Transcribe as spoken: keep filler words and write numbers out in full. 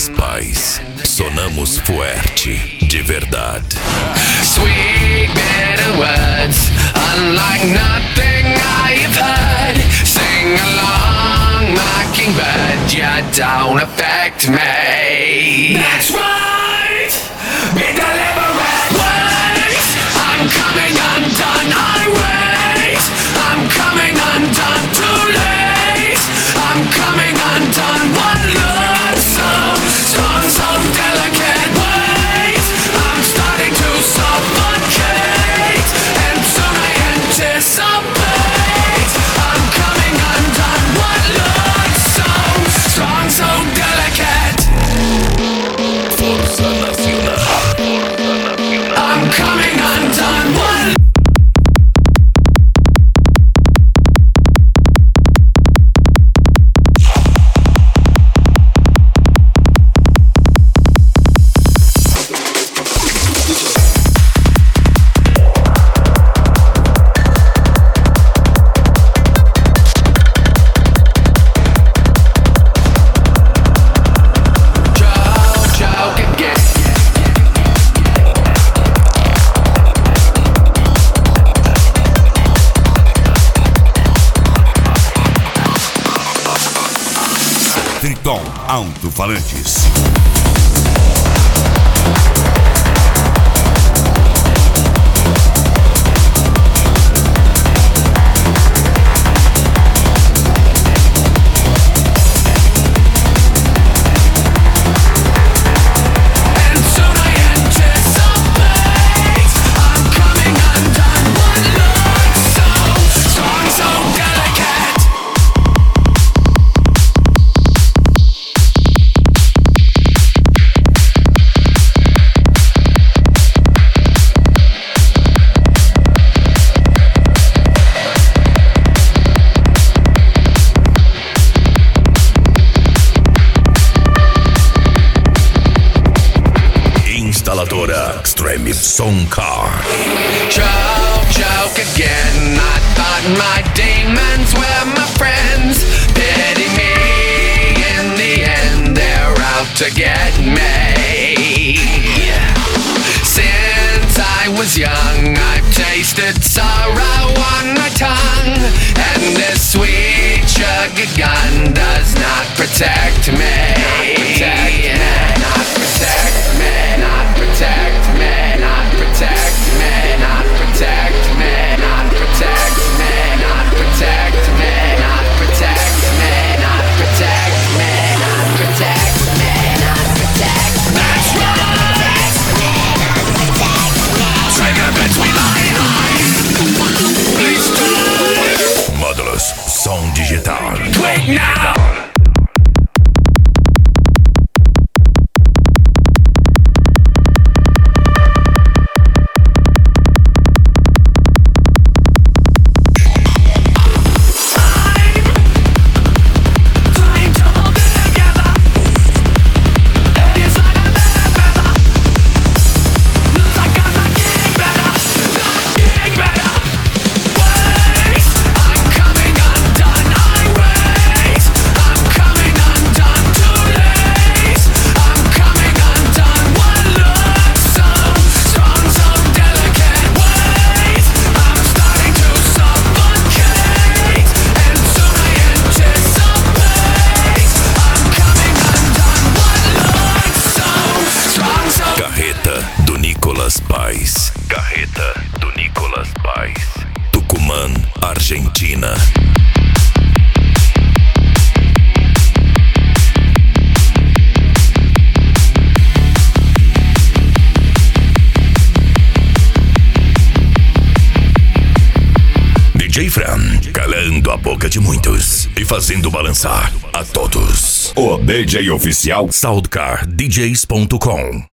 Nicolas Paz. Sonamos fuerte, de verdade. Sweet bitter words, unlike nothing I've heard. Sing along, mockingbird, you don't affect me. That's right, be deliberate. Wait, I'm coming undone, I wait. I'm coming undone, too late. I'm coming undone, one look so strong, so delicate. Wait, I'm starting to suffocate, and soon I anticipate. I'm coming undone, one look so strong, so delicate. Força Nacional. I'm coming undone, one. Triton Alto-Falantes. Instaladora Extreme Sound Car. Joke, joke again. I thought my demons were my friends. Pity me, in the end they're out to get me. Since I was young, I've tasted sorrow on my tongue, and this sweet sugar gun does not protect me. Not protect me. Not protect me. Not protect me. Not protect me. Not protect me. Not protect me. Not protect me. Not protect me. Not protect me. Not protect me. That's right. Trigger between my eyes. Please do. Módulos Som Digital. Wait now. Paz. Carreta do Nicolas Paz. Tucumã, Argentina. D J Fran, calando a boca de muitos e fazendo balançar a todos. O D J oficial Soundcar D Js ponto com.